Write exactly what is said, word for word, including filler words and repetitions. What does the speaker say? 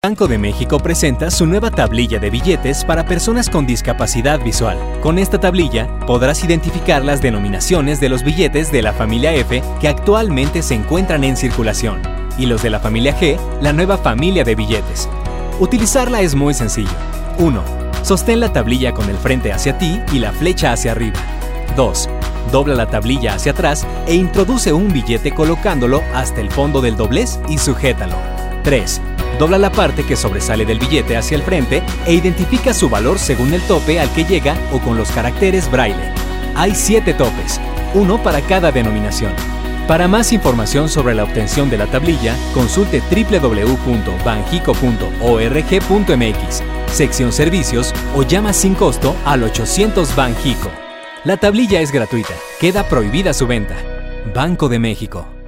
Banco de México presenta su nueva tablilla de billetes para personas con discapacidad visual. Con esta tablilla podrás identificar las denominaciones de los billetes de la familia F que actualmente se encuentran en circulación y los de la familia G, la nueva familia de billetes. Utilizarla es muy sencillo. uno. Sostén la tablilla con el frente hacia ti y la flecha hacia arriba. dos. Dobla la tablilla hacia atrás e introduce un billete colocándolo hasta el fondo del doblez y sujétalo. tres. Dobla la parte que sobresale del billete hacia el frente e identifica su valor según el tope al que llega o con los caracteres braille. Hay siete topes, uno para cada denominación. Para más información sobre la obtención de la tablilla, consulte doble u doble u doble u punto banjico punto org punto m x, sección Servicios o llama sin costo al ochocientos Banjico. La tablilla es gratuita, queda prohibida su venta. Banco de México.